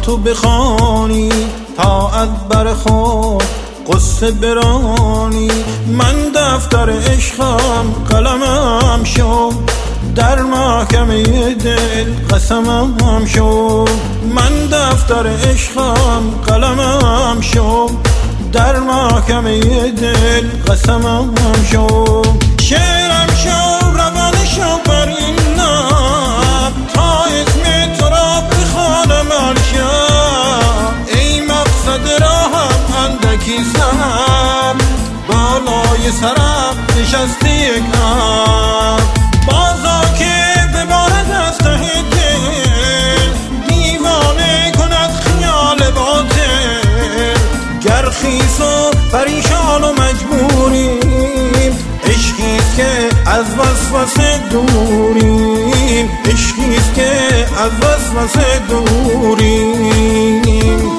تو بخوانی، تا از بر خود قصه برانی. من دفتر عشقم قلمم شد، در محکمه دل قسمم شد. من دفتر عشقم قلمم شد، در محکمه دل قسمم شد. شعرم شد روان شد بر این نب، تا اسم تو را بخوانم الشب. ای مقصد راهم اندکی سر، بالای سرم نشسته یک اب. بازا که ببارد از ته دل، دیوانه کند خیال باطل. گر خیس و پریشان و مجبوریم، عشقیست که از وسوسه دوریم. عشقیست که از وسوسه دوریم.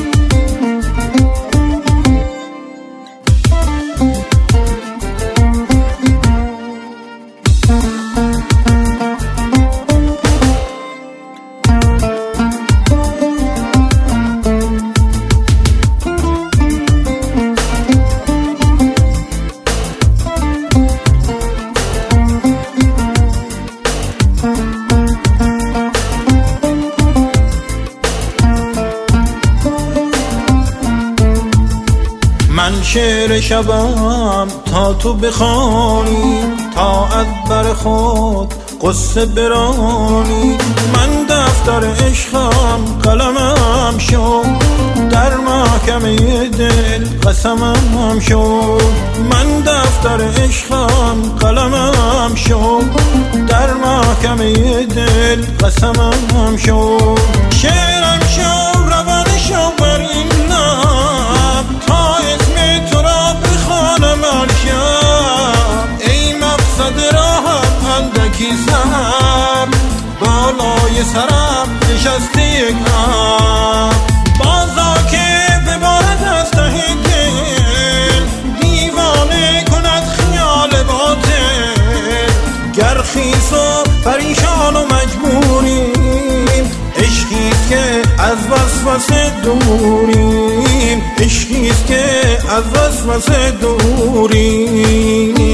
من شعر شبم تا تو بخوانی، تا از بر خود قصه برانی. من دفتر عشقم قلمم شد، در محکمه دل قسمم شد. من دفتر عشقم قلمم شد، در محکمه دل قسمم شد. شعرم شد روان شد بر این نب، تا اسم تو را بخوانم الشب. ای مقصد راهم اندکی سر، بالای سرم نشسته یک اب. بازا که ببارد از ته دل، دیوانه کند خیال باطل. گر خیس و پریشان و مجبوریم، عشقیست که از وسوسه دوریم. عشقیست که از وسوسه دوریم.